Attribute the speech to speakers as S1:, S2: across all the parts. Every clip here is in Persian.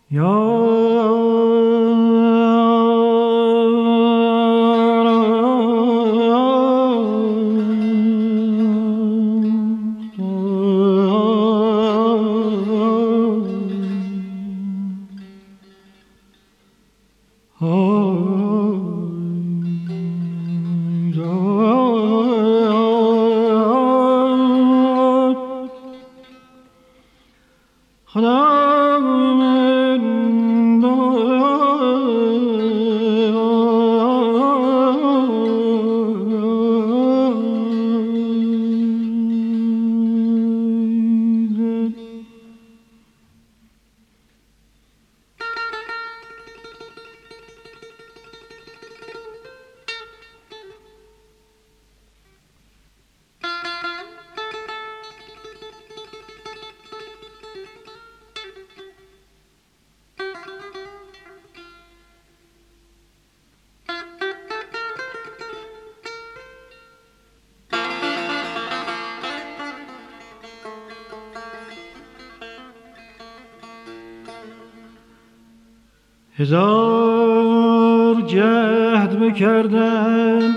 S1: هزار جهد بکردم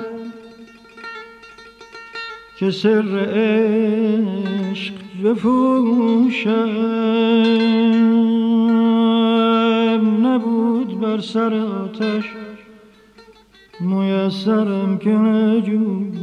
S1: که سر عشق بپوشم، نبود بر سر آتش میسرم که نجوشم.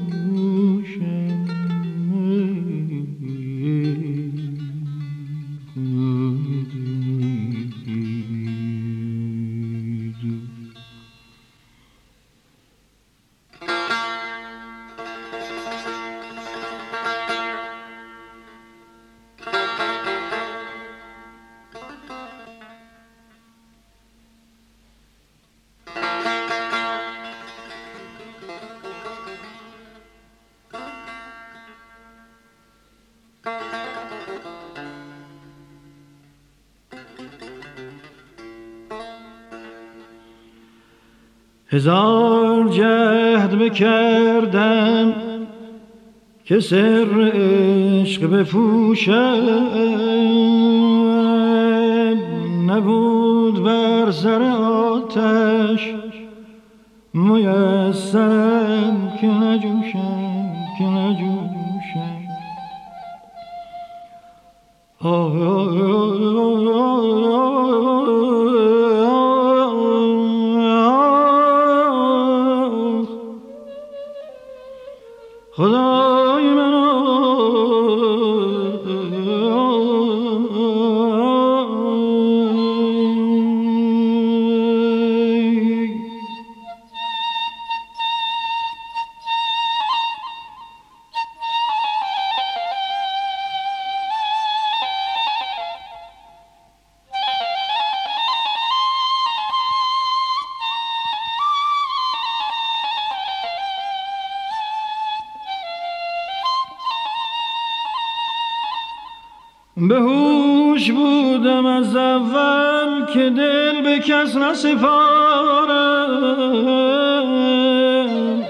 S1: هزار جهد بکردم که سر عشق بپوشم، نبود بر سر آتش میسرم که نجوشم، که نجوشم. خدای من به هوش بودم از اول که دل به کس نسپارم،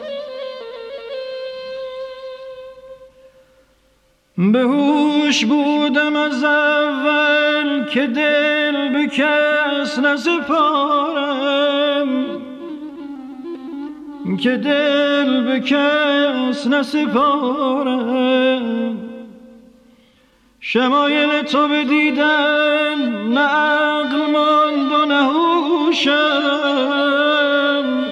S1: به هوش بودم از اول که دل به کس نسپارم، که دل به کس نسپارم. شمایل تو بدیدم نه عقل ماند و نه هوشم،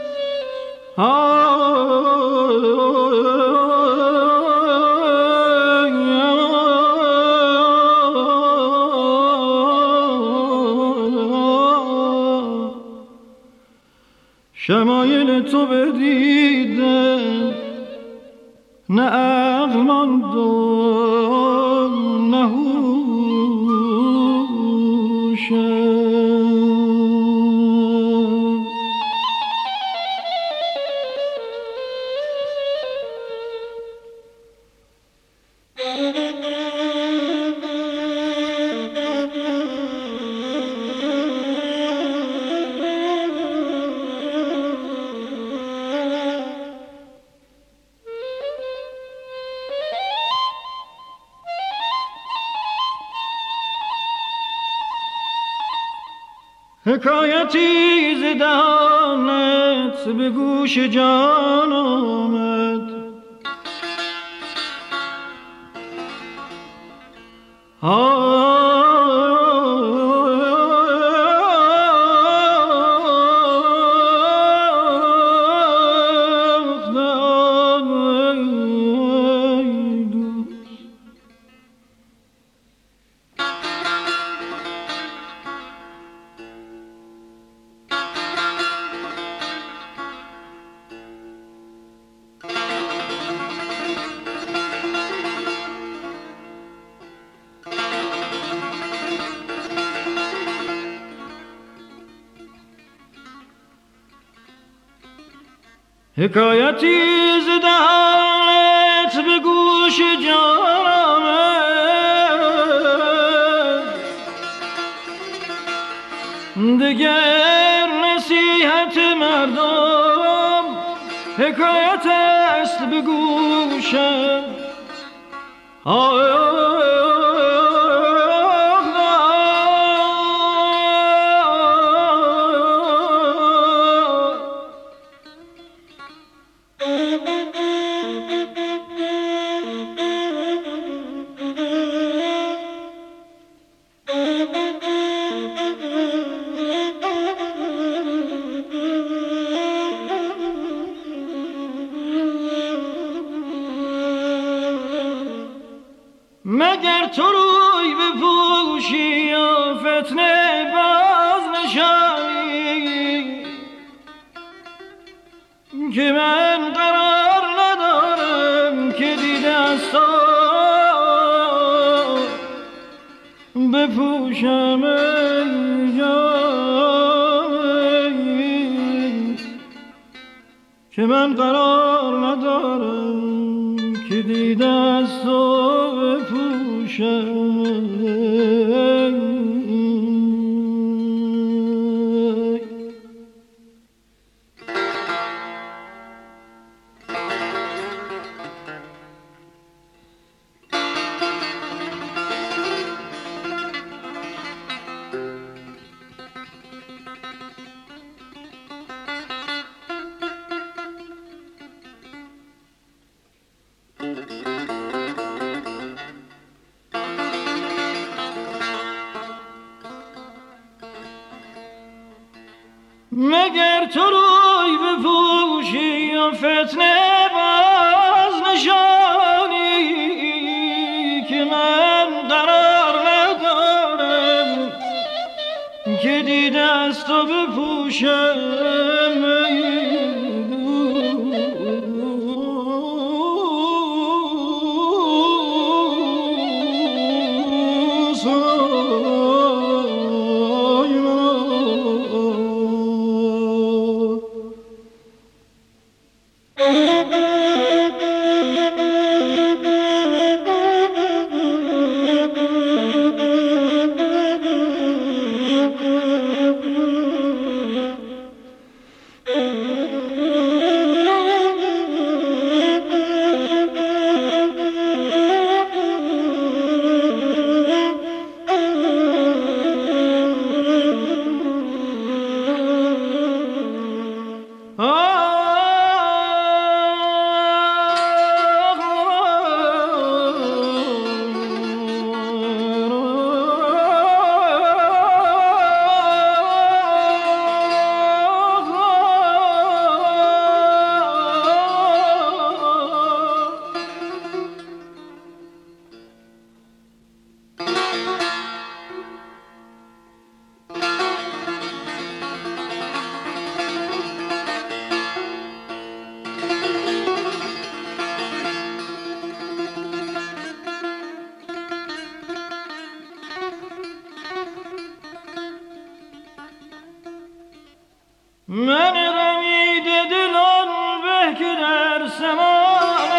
S1: شمایل تو بدیدم نه عقل ماند و نه هوشم. حکایتی ز دهانت به گوش جان آمد، حکایتی ز دهانت به گوش جان آمد، دگر نصیحت مردم حکایت است به گوشم. مگر تو روی بپوشی و فتنه باز نشانی، که من قرار ندارم که دیده از تو بپوشم ای جان، که من قرار ندارم که دیده از تو مگر تو روی بپوشی و فتنه باز نشانی، که من قرار ندارم که دیده از تو بپوشم. من غمیده دلان به که در سمان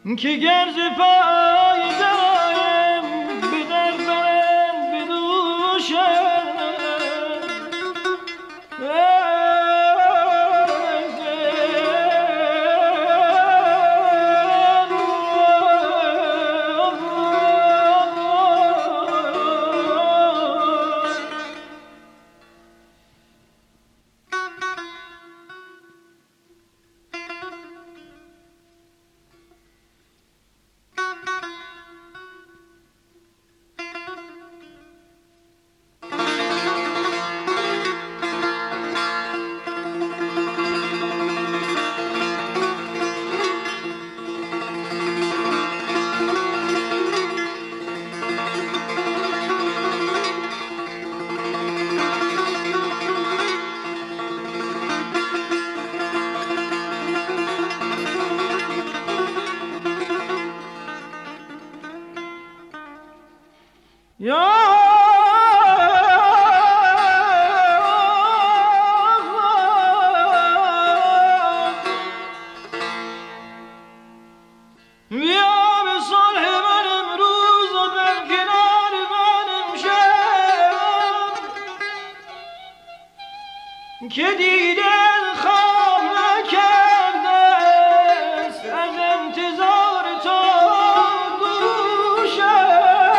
S1: که گرز پای دایم به در برم به دوشم که دیدن خواب نکرده است از انتظار تو گوشم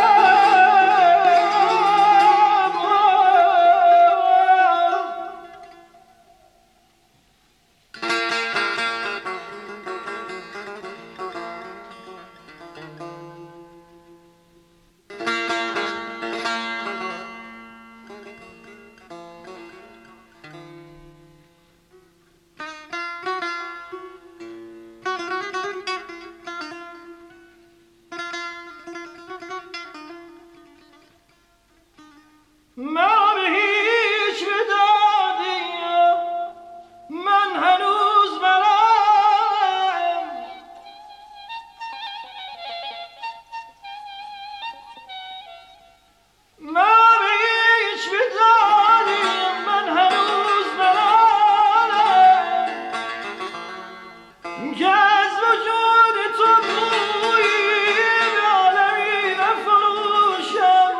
S1: من به هیچ بدادیم من هنوز برم من به هیچ بدادیم من هنوز برم که از وجود تو بویی به عالمی نفروشم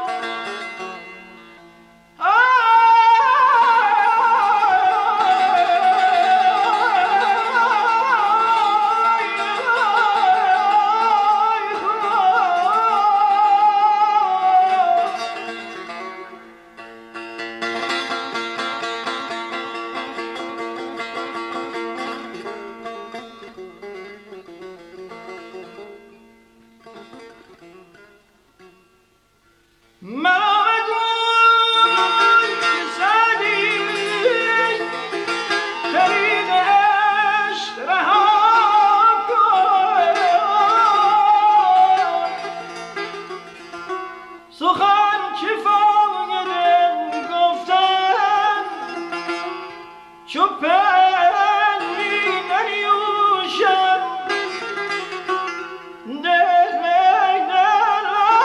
S1: سخن که فاقدم گفتن چو پن می ننیوشم دل مگدن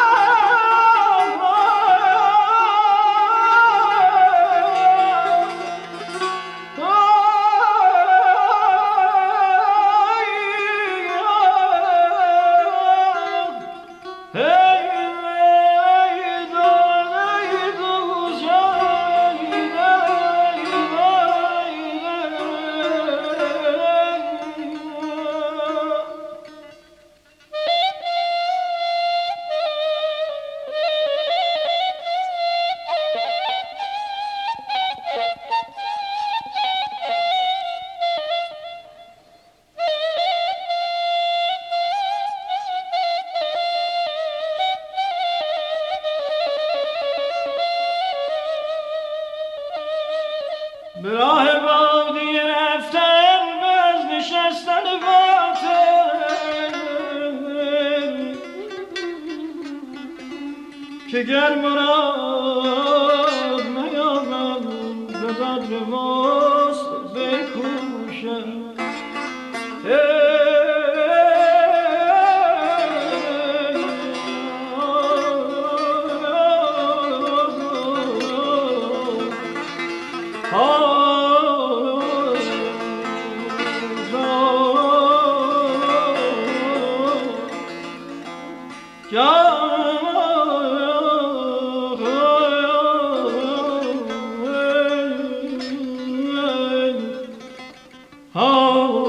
S1: به راه بادیه رفتن باز نشستن باطل که گر مراد نیامد به قدر ماست بکوشم آه